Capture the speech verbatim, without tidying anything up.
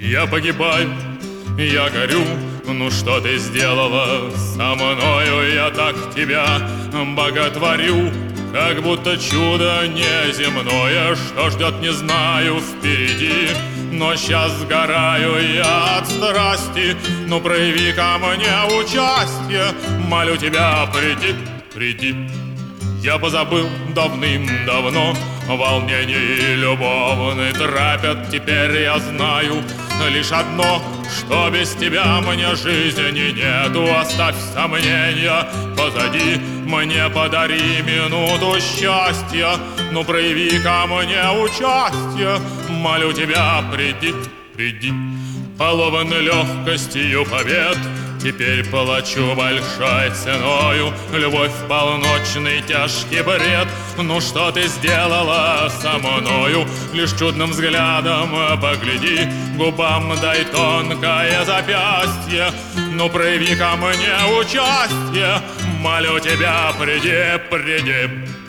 Я погибаю, я горю. Ну что ты сделала со мною? Я так тебя боготворю, как будто чудо неземное, что ждет, не знаю, впереди. Но сейчас сгораю я от страсти. Ну прояви ко мне участие, молю тебя, приди, приди. Я позабыл давным-давно волнение любовный трапят. Теперь я знаю лишь одно, что без тебя мне жизни нету. Оставь сомнения позади, мне подари минуту счастья. Ну прояви ко мне участие, молю тебя, приди, приди. Полован легкостью побед, теперь плачу большой ценою. Любовь полночный тяжкий бред. Ну что ты сделала со мною? Лишь чудным взглядом погляди, губам дай тонкое запястье. Ну прояви ко мне участие, молю тебя, приди, приди.